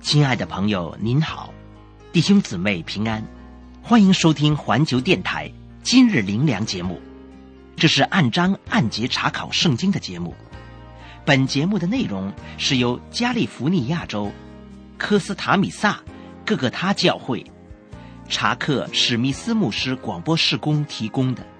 亲爱的朋友您好，弟兄姊妹平安，欢迎收听环球电台今日灵粮节目。这是按章按节查考圣经的节目。本节目的内容是由加利福尼亚州科斯塔米萨各个他教会查克史密斯牧师广播事工提供的。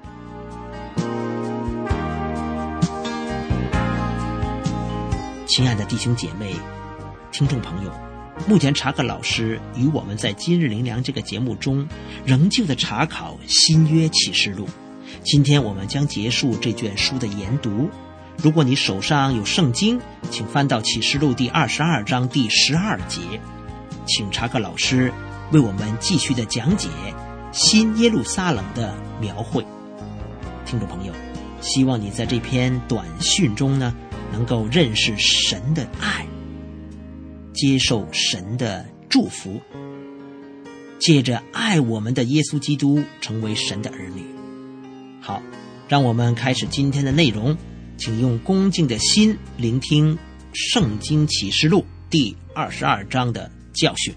亲爱的弟兄姐妹、听众朋友，目前查克老师与我们在今日灵粮这个节目中仍旧的查考新约启示录。今天我们将结束这卷书的研读。如果你手上有圣经，请翻到启示录第22章第12节，请查克老师为我们继续的讲解新耶路撒冷的描绘。听众朋友，希望你在这篇短讯中呢，能够认识神的爱，接受神的祝福，借着爱我们的耶稣基督成为神的儿女。好，让我们开始今天的内容，请用恭敬的心聆听圣经启示录第22章的教训。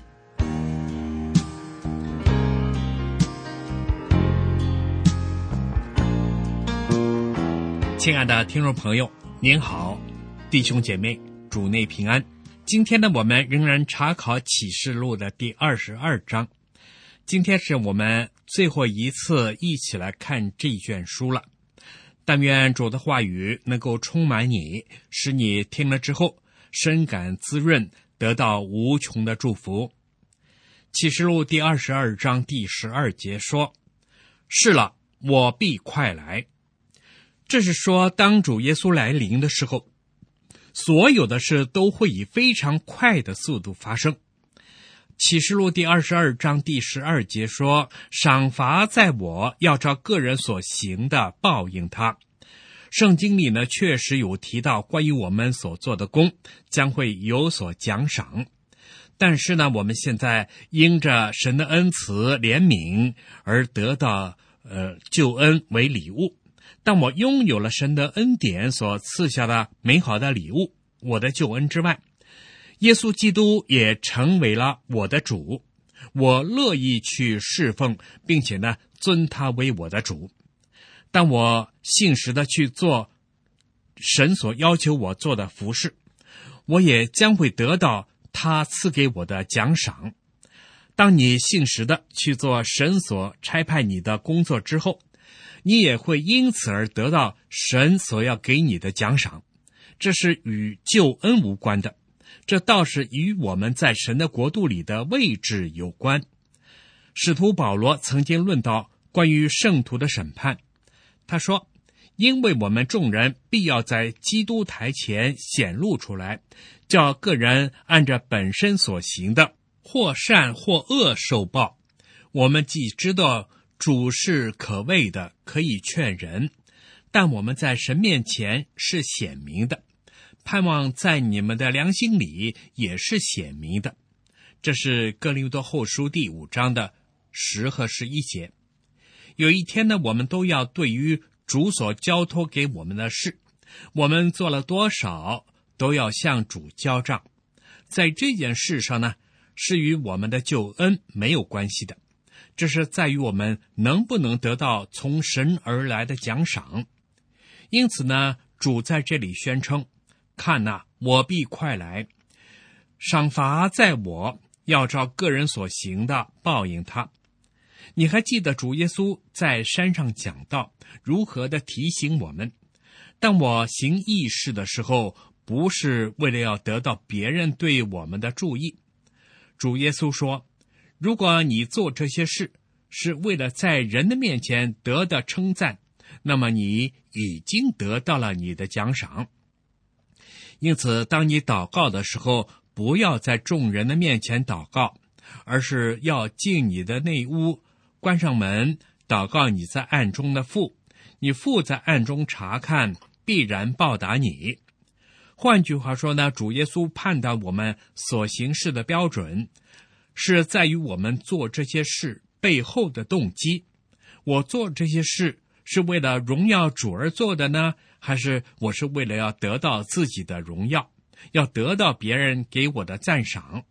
亲爱的听众朋友您好，弟兄姐妹主内平安。今天呢，我们仍然查考启示录的第22章。今天是我们最后一次一起来看这一卷书了。但愿主的话语能够充满你，使你听了之后深感滋润，得到无穷的祝福。启示录第22章第12节说：是了，我必快来。这是说当主耶稣来临的时候，所有的事都会以非常快的速度发生。启示录第22章第12节说：赏罚在我，要照个人所行的报应他。圣经里呢，确实有提到关于我们所做的功将会有所奖赏，但是呢，我们现在因着神的恩慈怜悯而得到救恩为礼物。当我拥有了神的恩典所赐下的美好的礼物，我的救恩之外，耶稣基督也成为了我的主，我乐意去侍奉，并且呢，尊他为我的主。当我信实的去做神所要求我做的服事，我也将会得到他赐给我的奖赏。当你信实的去做神所差派你的工作之后，你也会因此而得到神所要给你的奖赏。这是与救恩无关的，这倒是与我们在神的国度里的位置有关。使徒保罗曾经论到关于圣徒的审判，他说：因为我们众人必要在基督台前显露出来，叫个人按着本身所行的，或善或恶受报。我们既知道主是可畏的，可以劝人，但我们在神面前是显明的，盼望在你们的良心里也是显明的。这是哥林多后书第5章的10和11节。有一天呢，我们都要对于主所交托给我们的事，我们做了多少，都要向主交账。在这件事上呢，是与我们的救恩没有关系的，这是在于我们能不能得到从神而来的奖赏。因此呢，主在这里宣称：看哪，我必快来，赏罚在我，要照个人所行的报应他。你还记得主耶稣在山上讲道，如何的提醒我们：当我行义事的时候，不是为了要得到别人对我们的注意。主耶稣说，如果你做这些事是为了在人的面前得到称赞，那么你已经得到了你的奖赏。因此，当你祷告的时候，不要在众人的面前祷告，而是要进你的内屋，关上门，祷告你在暗中的父，你父在暗中查看，必然报答你。换句话说呢，主耶稣判断我们所行事的标准，是在于我们做这些事背后的动机。我做这些事是为了荣耀主而做的呢，还是我是为了要得到自己的荣耀，要得到别人给我的赞赏？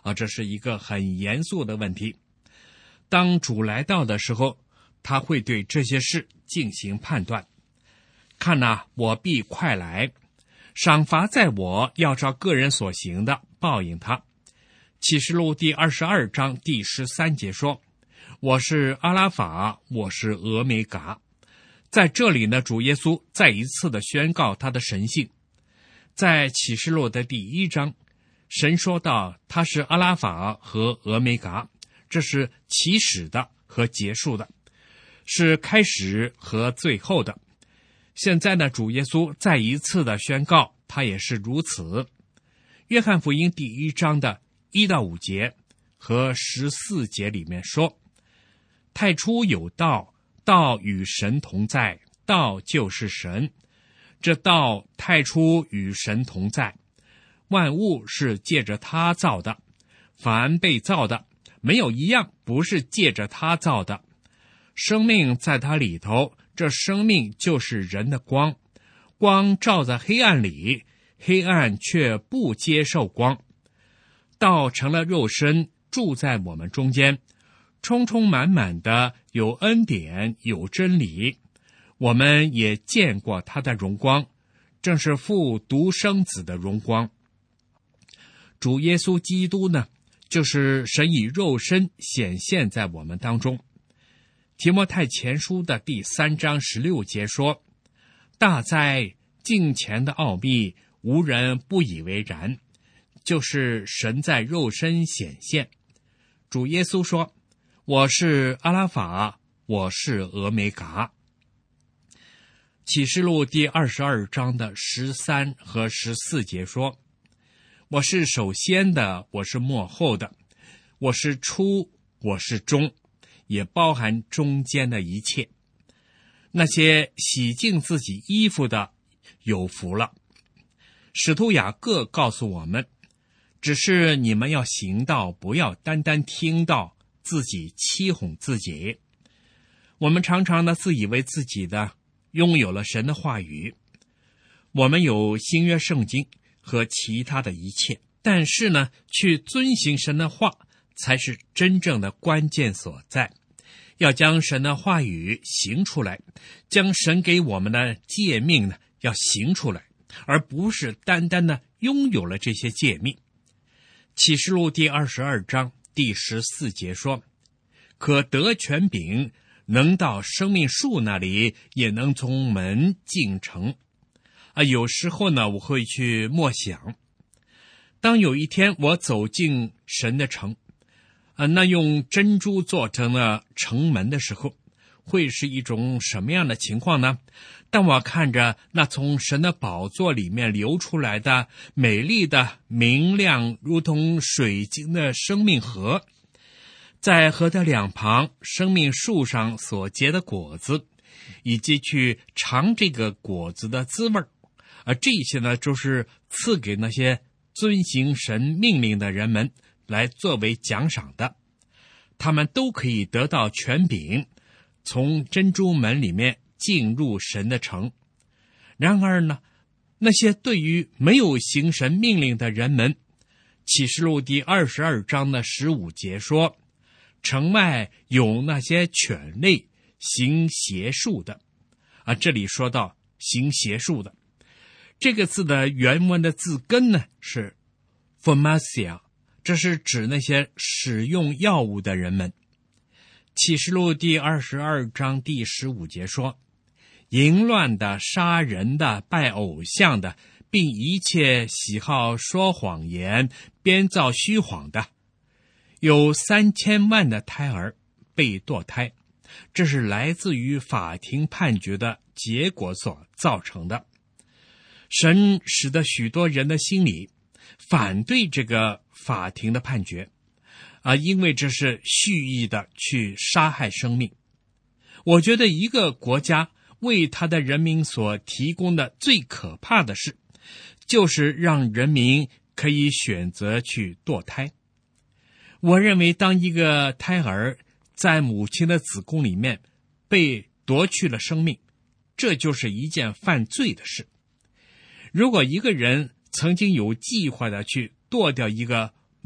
这是一个很严肃的问题。当主来到的时候，他会对这些事进行判断。看哪，我必快来，赏罚在我，要照个人所行的报应他。启示录第22章第13节说，我是阿拉法，我是俄梅嘎。在这里呢，主耶稣再一次的宣告他的神性。在启示录的第1章，神说到他是阿拉法和俄梅嘎，这是起始的和结束的，是开始和最后的。现在呢，主耶稣再一次的宣告他也是如此。约翰福音第1章的1到5节和14节里面说，太初有道，道与神同在，道就是神。这道太初与神同在，万物是借着他造的，凡被造的，没有一样不是借着他造的。生命在他里头，这生命就是人的光，光照在黑暗里，黑暗却不接受光。道成了肉身，住在我们中间，充充满满的有恩典，有真理。我们也见过他的荣光，正是父独生子的荣光。主耶稣基督呢，就是神以肉身显现在我们当中。提摩太前书的第3章16节说，大哉敬虔的奥秘，无人不以为然，就是神在肉身显现。主耶稣说，我是阿拉法，我是俄梅嘎。启示录第22章的13和14节说，我是首先的，我是末后的，我是初，我是终，也包含中间的一切。那些洗净自己衣服的有福了。使徒雅各告诉我们，只是你们要行道，不要单单听到，自己欺哄自己。我们常常的自以为自己的拥有了神的话语，我们有新约圣经和其他的一切，但是呢，去遵行神的话才是真正的关键所在。要将神的话语行出来，将神给我们的诫命呢要行出来，而不是单单的拥有了这些诫命。启示录第22章第14节说，可得权柄，能到生命树那里，也能从门进城。有时候呢，我会去默想，当有一天我走进神的城，那用珍珠做成了城门的时候，会是一种什么样的情况呢？当我看着那从神的宝座里面流出来的美丽的明亮如同水晶的生命河，在河的两旁生命树上所结的果子，以及去尝这个果子的滋味，这些呢，就是赐给那些遵行神命令的人们来作为奖赏的。他们都可以得到权柄，从珍珠门里面进入神的城。然而呢，那些对于没有行神命令的人们，启示录第22章的15节说，城外有那些犬类行邪术的。这里说到行邪术的，这个字的原文的字根呢是 pharmacia， 这是指那些使用药物的人们。启示录第22章第15节说，淫乱的、杀人的、拜偶像的，并一切喜好说谎言、编造虚谎的，有3000万的胎儿被堕胎，这是来自于法庭判决的结果所造成的。神使得许多人的心里反对这个法庭的判决，因为这是蓄意的去杀害生命。我觉得一个国家为他的人民所提供的最可怕的事，就是让人民可以选择去堕胎。我认为当一个胎儿在母亲的子宫里面被夺去了生命，这就是一件犯罪的事。如果一个人曾经有计划的去剁掉一个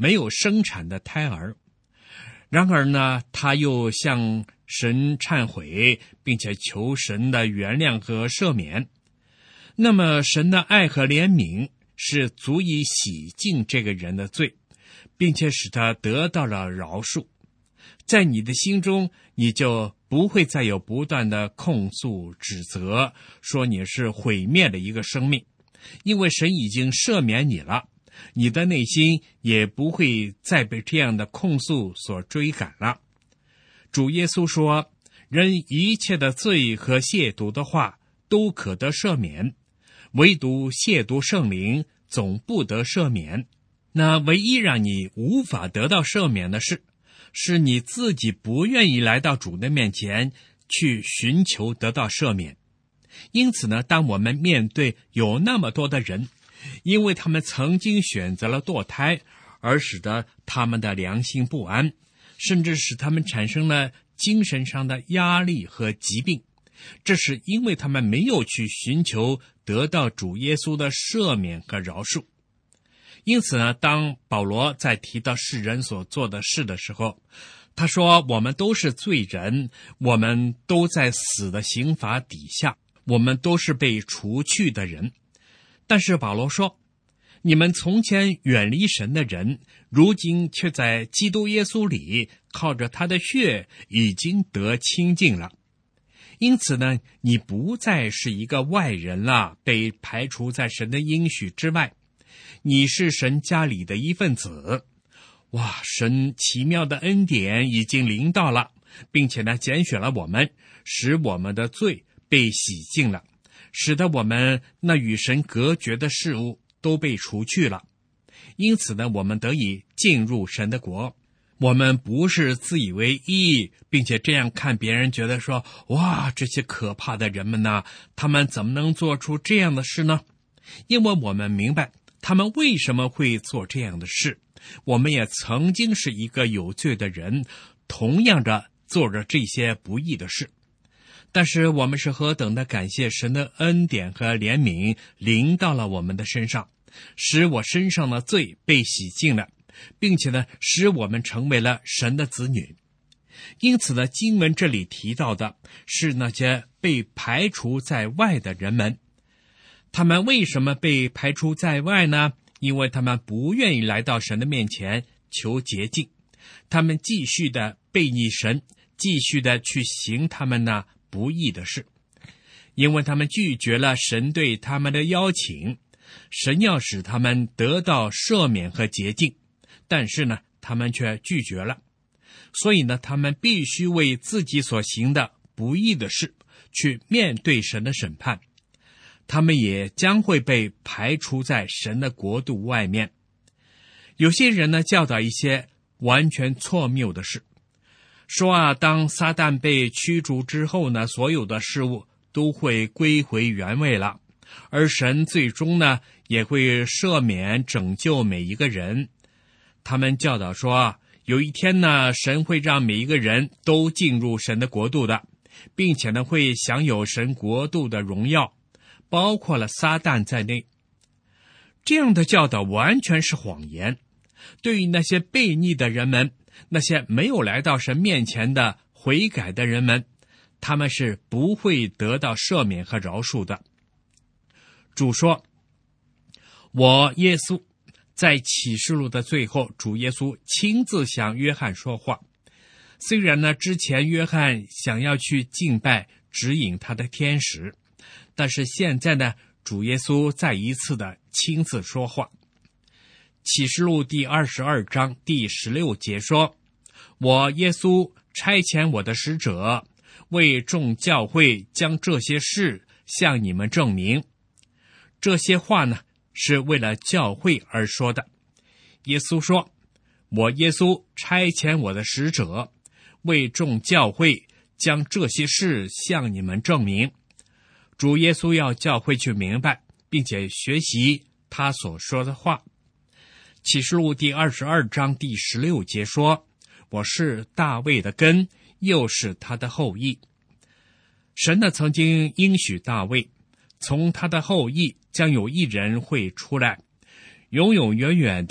没有生产的胎儿。然而呢，他又向神忏悔，并且求神的原谅和赦免。那么神的爱和怜悯是足以洗净这个人的罪，并且使他得到了饶恕。在你的心中，你就不会再有不断的控诉指责，说你是毁灭的一个生命，因为神已经赦免你了，你的内心也不会再被这样的控诉所追赶了。主耶稣说，人一切的罪和亵渎的话都可得赦免，唯独亵渎圣灵总不得赦免。那唯一让你无法得到赦免的事，是你自己不愿意来到主的面前去寻求得到赦免。因此呢，当我们面对有那么多的人，因为他们曾经选择了堕胎，而使得他们的良心不安，甚至使他们产生了精神上的压力和疾病，这是因为他们没有去寻求得到主耶稣的赦免和饶恕。因此呢，当保罗在提到世人所做的事的时候，他说我们都是罪人，我们都在死的刑罚底下，我们都是被除去的人。但是保罗说，你们从前远离神的人，如今却在基督耶稣里靠着他的血已经得清净了。因此呢，你不再是一个外人了，被排除在神的应许之外，你是神家里的一份子。哇，神奇妙的恩典已经临到了，并且呢，拣选了我们，使我们的罪被洗净了，使得我们那与神隔绝的事物都被除去了。因此呢，我们得以进入神的国。我们不是自以为义，并且这样看别人，觉得说，哇，这些可怕的人们呢，他们怎么能做出这样的事呢？因为我们明白他们为什么会做这样的事，我们也曾经是一个有罪的人，同样的做着这些不义的事。但是我们是何等的感谢神的恩典和怜悯临到了我们的身上，使我身上的罪被洗净了，并且呢，使我们成为了神的子女。因此呢，经文这里提到的是那些被排除在外的人们。他们为什么被排除在外呢？因为他们不愿意来到神的面前求洁净，他们继续的悖逆神，继续的去行他们那不义的事。因为他们拒绝了神对他们的邀请，神要使他们得到赦免和洁净，但是呢，他们却拒绝了。所以呢，他们必须为自己所行的不义的事去面对神的审判，他们也将会被排除在神的国度外面。有些人呢，教导一些完全错谬的事，说当撒旦被驱逐之后呢，所有的事物都会归回原位了，而神最终呢，也会赦免拯救每一个人。他们教导说，有一天呢，神会让每一个人都进入神的国度的，并且呢，会享有神国度的荣耀，包括了撒旦在内。这样的教导完全是谎言。对于那些悖逆的人们，那些没有来到神面前的悔改的人们，他们是不会得到赦免和饶恕的。主说，我耶稣在启示录的最后，主耶稣亲自向约翰说话。虽然呢，之前约翰想要去敬拜指引他的天使，但是现在呢，主耶稣再一次的亲自说话。启示录第22章第16节说，我耶稣差遣我的使者，为众教会将这些事向你们证明。这些话呢，是为了教会而说的。耶稣说，我耶稣差遣我的使者，为众教会将这些事向你们证明。主耶稣要教会去明白，并且学习他所说的话。启示录第22章第16节说，我是大卫的根，又是他的后裔。神呢，曾经应许大卫，从他的后裔将有一人会出来，永永远远的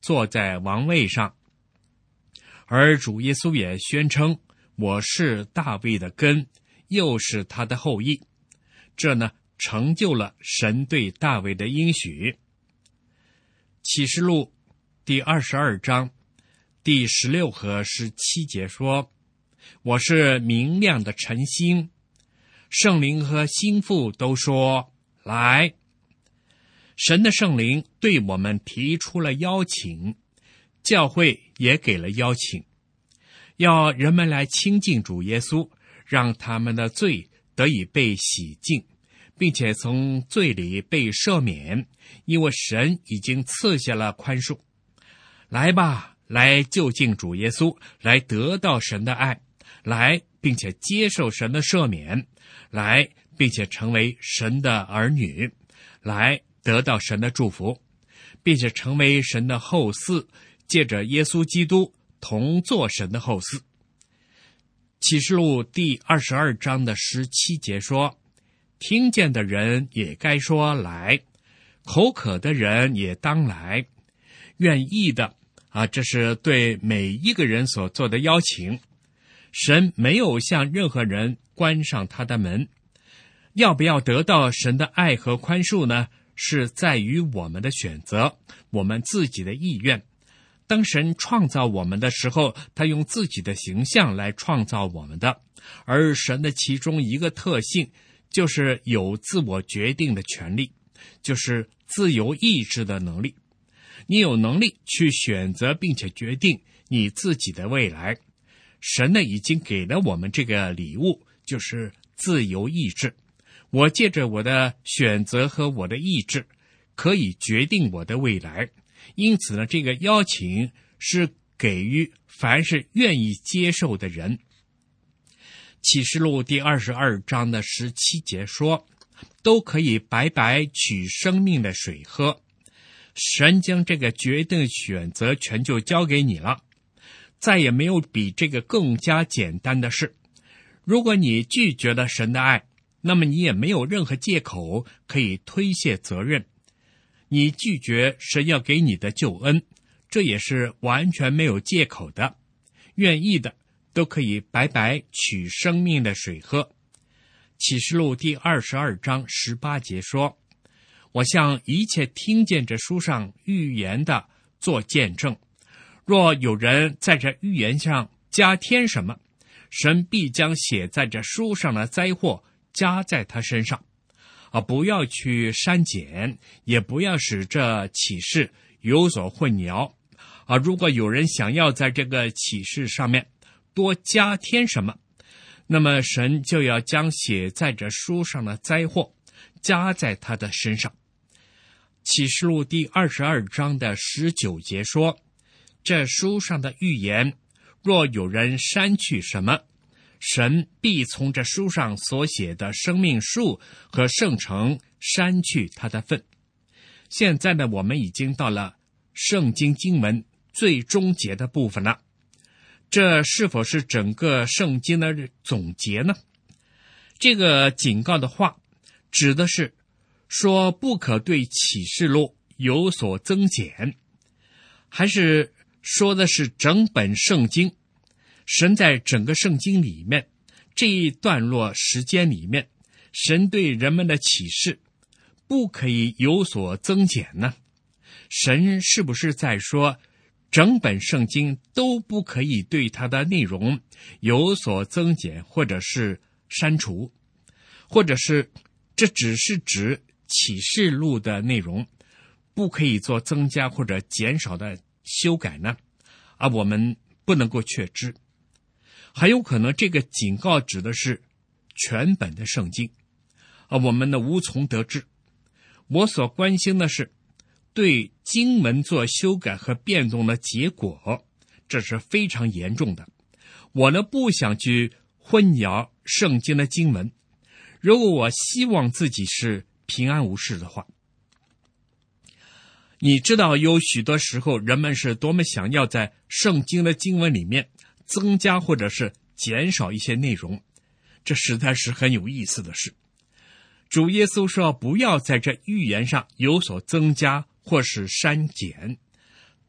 坐在王位上。而主耶稣也宣称，我是大卫的根，又是他的后裔。这呢，成就了神对大卫的应许。启示录第22章第16和17节说，我是明亮的晨星，圣灵和心腹都说来。神的圣灵对我们提出了邀请，教会也给了邀请，要人们来亲近主耶稣，让他们的罪得以被洗净，并且从罪里被赦免，因为神已经赐下了宽恕。来吧，来就近主耶稣，来得到神的爱，来并且接受神的赦免，来并且成为神的儿女，来得到神的祝福，并且成为神的后嗣，借着耶稣基督同作神的后嗣。启示录第22章的17节说，听见的人也该说来，口渴的人也当来，愿意的这是对每一个人所做的邀请。神没有向任何人关上他的门。要不要得到神的爱和宽恕呢？是在于我们的选择，我们自己的意愿。当神创造我们的时候，他用自己的形象来创造我们的，而神的其中一个特性就是有自我决定的权利，就是自由意志的能力。你有能力去选择并且决定你自己的未来。神呢，已经给了我们这个礼物，就是自由意志。我借着我的选择和我的意志，可以决定我的未来。因此呢，这个邀请是给予凡是愿意接受的人。启示录第22章的17节说，都可以白白取生命的水喝。神将这个决定选择权就交给你了，再也没有比这个更加简单的事。如果你拒绝了神的爱，那么你也没有任何借口可以推卸责任。你拒绝神要给你的救恩，这也是完全没有借口的。愿意的都可以白白取生命的水喝。启示录第22章18节说，我向一切听见这书上预言的做见证，若有人在这预言上加添什么，神必将写在这书上的灾祸加在他身上。不要去删减，也不要使这启示有所混淆。如果有人想要在这个启示上面多加添什么，那么神就要将写在这书上的灾祸加在他的身上。启示录第22章的19节说，这书上的预言，若有人删去什么，神必从这书上所写的生命树和圣城删去他的份。现在呢，我们已经到了圣经经文最终结的部分了。这是否是整个圣经的总结呢？这个警告的话指的是说不可对启示录有所增减，还是说的是整本圣经？神在整个圣经里面这一段落时间里面，神对人们的启示不可以有所增减呢？神是不是在说整本圣经都不可以对它的内容有所增减，或者是删除，或者是这只是指启示录的内容不可以做增加或者减少的修改呢？我们不能够确知。很有可能这个警告指的是全本的圣经，我们呢无从得知。我所关心的是对经文做修改和变动的结果，这是非常严重的。我呢不想去混淆圣经的经文。如果我希望自己是平安无事的话，你知道有许多时候人们是多么想要在圣经的经文里面增加或者是减少一些内容，这实在是很有意思的事。主耶稣说不要在这预言上有所增加或是删减。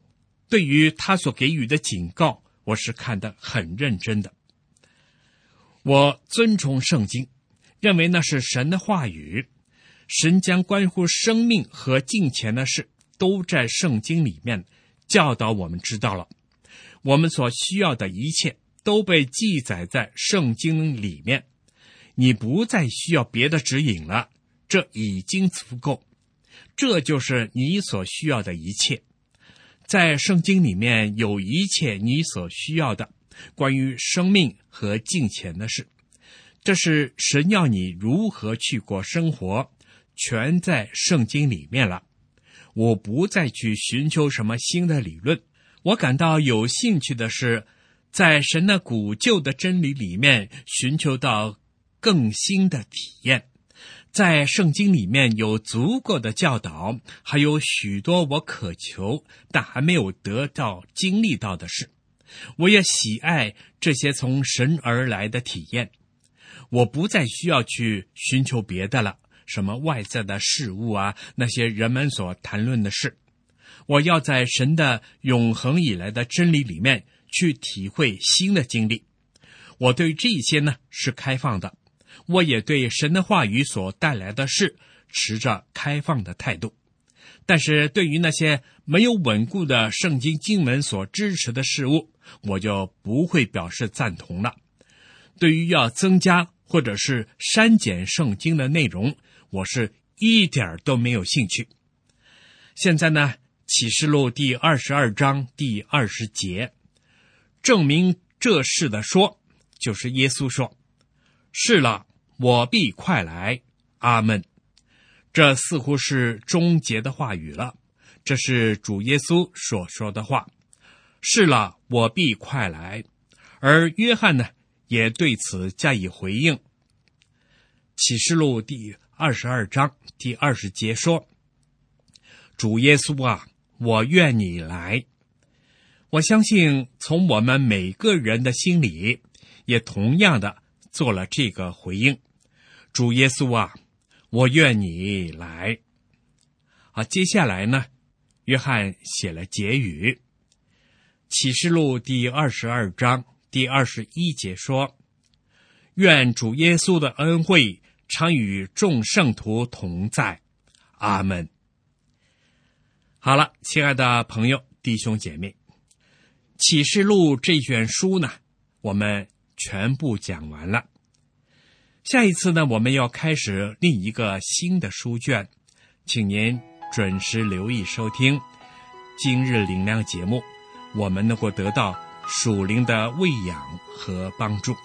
对于他所给予的警告，我是看得很认真的。我尊崇圣经，认为那是神的话语，神将关乎生命和金钱的事都在圣经里面教导我们知道了。我们所需要的一切都被记载在圣经里面，你不再需要别的指引了，这已经足够。这就是你所需要的一切。在圣经里面有一切你所需要的关于生命和金钱的事，这是神要你如何去过生活，全在圣经里面了。我不再去寻求什么新的理论，我感到有兴趣的是在神的古旧的真理里面寻求到更新的体验。在圣经里面有足够的教导，还有许多我渴求但还没有得到经历到的事。我也喜爱这些从神而来的体验。我不再需要去寻求别的了，什么外在的事物啊，那些人们所谈论的事。我要在神的永恒以来的真理里面去体会新的经历。我对这些呢是开放的，我也对神的话语所带来的事持着开放的态度。但是对于那些没有稳固的圣经经文所支持的事物，我就不会表示赞同了。对于要增加或者是删减圣经的内容，我是一点都没有兴趣。现在呢，启示录第22章第20节，证明这事的说，就是耶稣说，是了，我必快来，阿们。这似乎是终结的话语了，这是主耶稣所说的话，是了，我必快来。而约翰呢，也对此加以回应。启示录第22章第20节说，主耶稣啊，我愿你来。我相信从我们每个人的心里也同样的做了这个回应，主耶稣啊，我愿你来。接下来呢，约翰写了结语。启示录第22章第21节说，愿主耶稣的恩惠常与众圣徒同在，阿们。好了，亲爱的朋友弟兄姐妹，启示录这卷书呢，我们全部讲完了。下一次呢，我们要开始另一个新的书卷，请您准时留意收听今日灵粮节目，我们能够得到属灵的喂养和帮助。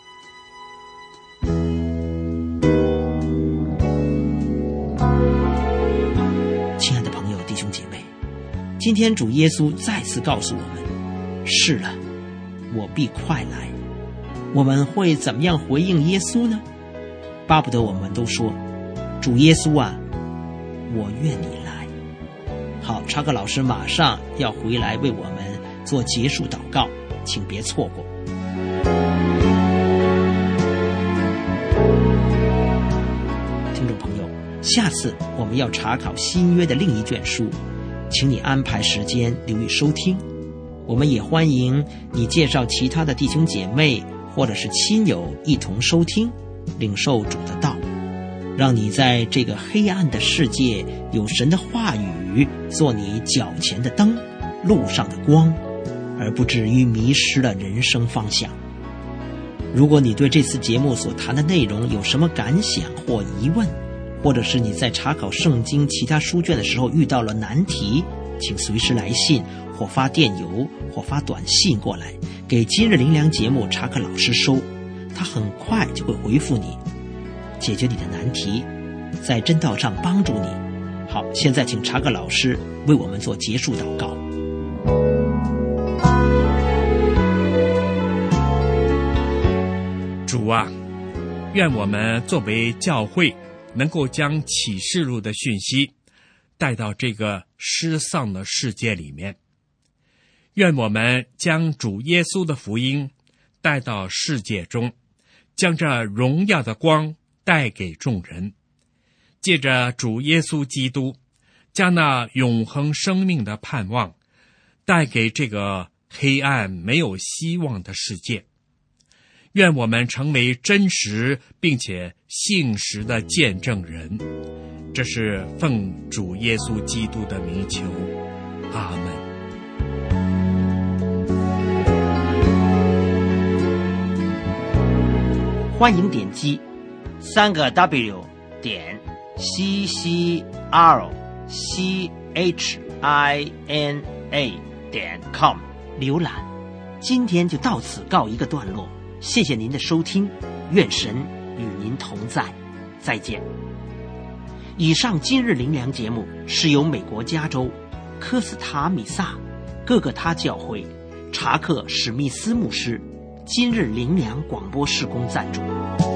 亲爱的朋友弟兄姐妹，今天主耶稣再次告诉我们，是了，我必快来。我们会怎么样回应耶稣呢？巴不得我们都说，主耶稣啊，我愿你来。好，查克老师马上要回来为我们做结束祷告，请别错过。听众朋友，下次我们要查考新约的另一卷书，请你安排时间留意收听。我们也欢迎你介绍其他的弟兄姐妹或者是亲友一同收听，领受主的道，让你在这个黑暗的世界有神的话语做你脚前的灯，路上的光，而不至于迷失了人生方向。如果你对这次节目所谈的内容有什么感想或疑问，或者是你在查考圣经其他书卷的时候遇到了难题，请随时来信或发电邮或发短信过来给今日灵粮节目查克老师收，他很快就会回复你，解决你的难题，在真道上帮助你。好，现在请查克老师为我们做结束祷告。 主啊，愿我们作为教会能够将启示录的讯息带到这个失丧的世界里面，愿我们将主耶稣的福音带到世界中，将这荣耀的光带给众人，借着主耶稣基督，将那永恒生命的盼望带给这个黑暗没有希望的世界。愿我们成为真实并且信实的见证人，这是奉主耶稣基督的名求，阿们。 欢迎点击3W CCRCHINA.com 浏览。今天就到此告一个段落，谢谢您的收听，愿神与您同在，再见。以上今日灵粮节目是由美国加州科斯塔米萨各个他教会查克史密斯牧师今日灵粮广播事工赞助。